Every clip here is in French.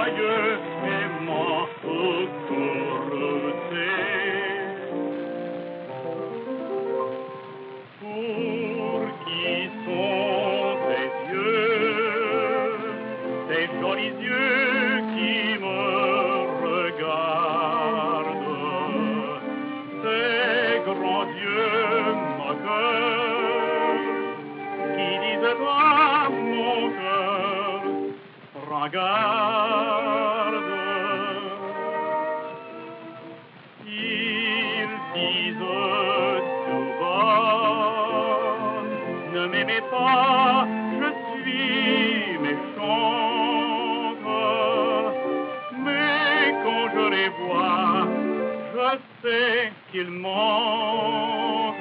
joyeux aimant autour pour qui sont tes yeux, tes jolis yeux qui me regardent, tes grands yeux moqueurs qui disent à mon cœur, prends garde. Ils disent souvent, ne m'aimez pas, je suis méchante. Mais quand je les vois, je sais qu'ils mentent.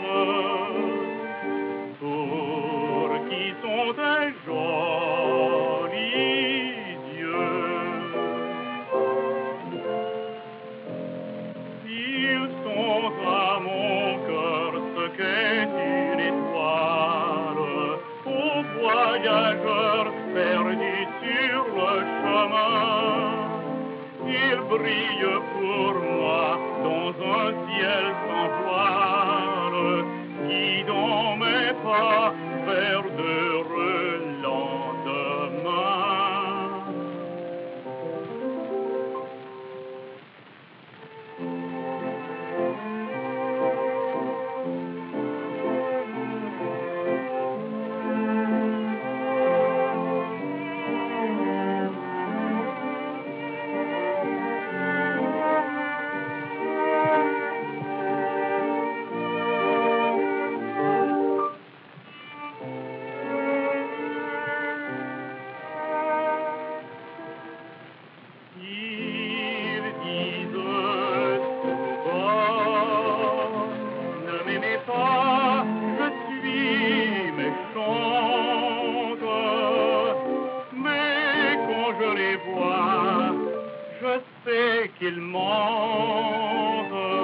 Pour qui sont tes jolis yeux? Ils sont à mon cœur ce qu'est une étoile aux voyageurs perdus sur le chemin. Ils brillent pour moi dans un ciel sans voile, guidant mes pas vers d'heureux lendemains. Ils disent souvent, ne m'aimez pas, je suis méchante. Mais quand je les vois, je sais qu'ils mentent.